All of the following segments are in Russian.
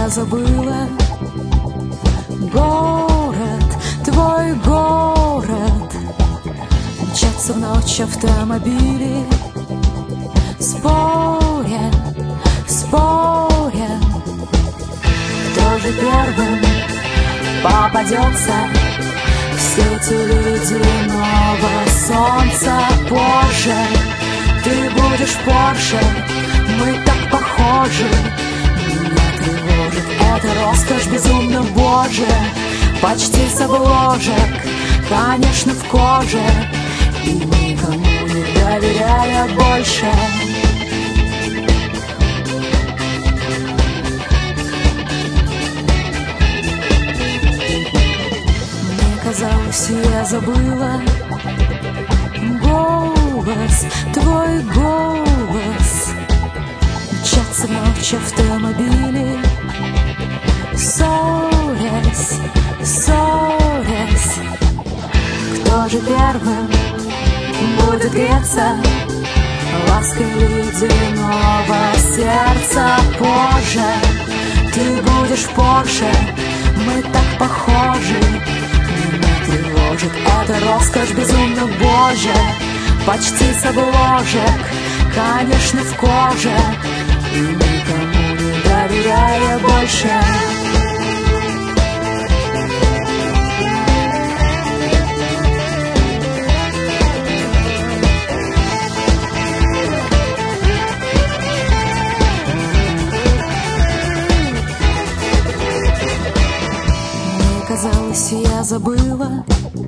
я забыла. Город, твой город, мчатся в ночь автомобили, споря, споря, кто же первым попадется в сети ледяного солнца. Позже ты будешь Порше, мы так похожи. Меня тревожит эта роскошь безумно, боже. Почти с обложек, конечно, в коже, и никому не доверяя больше. Мне казалось, я забыла голос, твой голос. Мчатся в ночь автомобили, ссорясь, ссорясь. Кто же первым будет греться лаской ледяного сердца? Позже ты будешь Порше, мы так похожи. Меня тревожит эта роскошь безумно, боже. Почти с обложек, конечно, в коже, и никому не доверяя больше. Казалось, я забыла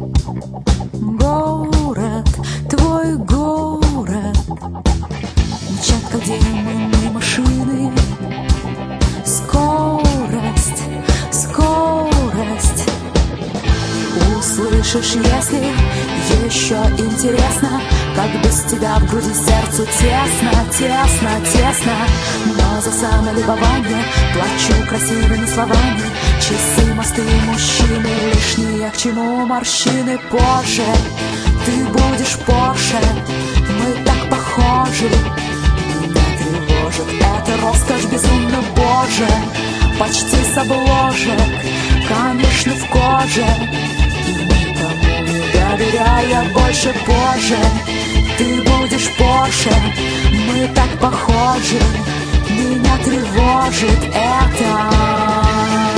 город, твой город. Мчат, как демоны, машины. Скорость, скорость. Услышишь, если еще интересно, как без тебя в груди сердцу тесно, тесно, тесно. Но за самолюбование плачу красивыми словами. Часы, мосты, мужчины лишние, к чему морщины? Позже ты будешь Порше, мы так похожи. Меня тревожит эта роскошь безумно, боже. Почти с обложек, конечно, в коже, и никому не доверяя больше. Позже ты будешь Порше, мы так похожи. Меня тревожит это.